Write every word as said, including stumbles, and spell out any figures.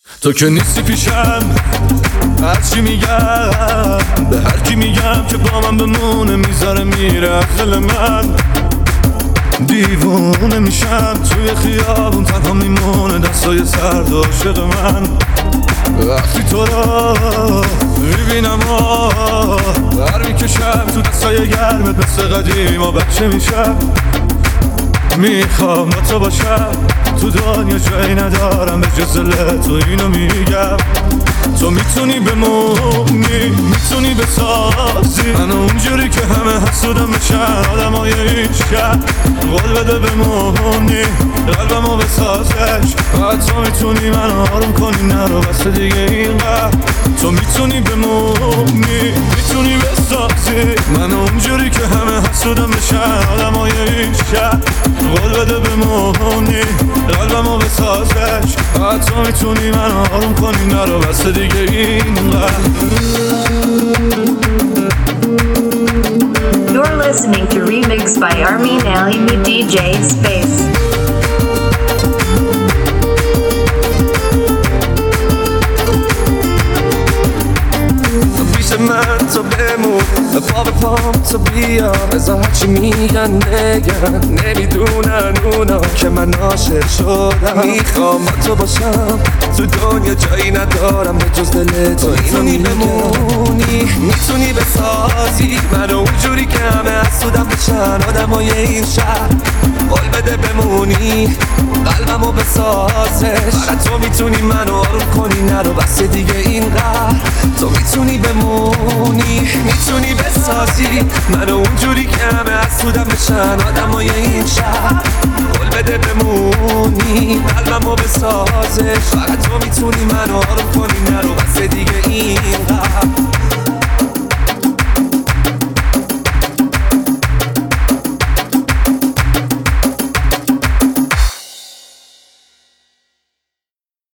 تو که نیستی پیشم، هرچی میگم به هر کی میگم که با من بمونه میذاره میره از دل من. دیوونه میشم توی خیابون تنها میمونه دستای سرد عاشق من. وقتی تو را میبینم بر میکشم تو دستای گرمت مثل قدیم و بچه میشم. میخوام با تو باشم تو دنیا جایی ندارم به جز دل تو اینو میگم. تو میتونی بمونی میتونی بسازی منو اونجوری که همه حسودم بشن آدمای این شهر. قول بده بمونی قلبمو بسازش فقط تو میتونی منو آروم کنی نرو بس دیگه اینقدر. تو میتونی بمونی میتونی بسازی منو اونجوری که همه حسودم بشن آدمای این شهر. قول بده بمونی قلبمو بسازش فقط تو میتونی منو آروم کنی نرو بس دیگه اینقدر. You're listening to Remix by Armin Ali with دی جی Space. پیش من تو بمون پا به پام تو بیا بذار هرچی میگن نگن نمیدونن اونا که من عاشق شدم. میخوام با تو باشم تو دنیا جایی ندارم به جز دل تو. میتونی بمونی میتونی بسازی منو اونجوری که همه حسودم بشن آدمای این شهر. قول بده بمونی قلبمو بسازش فقط تو میتونی منو آروم کنی نرو بس دیگه اینقدر. تو میتونی بمونی میتونی بسازی منو اونجوری که همه حسودم بشن آدمای این شهر. قول بده بمونی قلبمو بسازش فقط تو میتونی منو آروم کنی نرو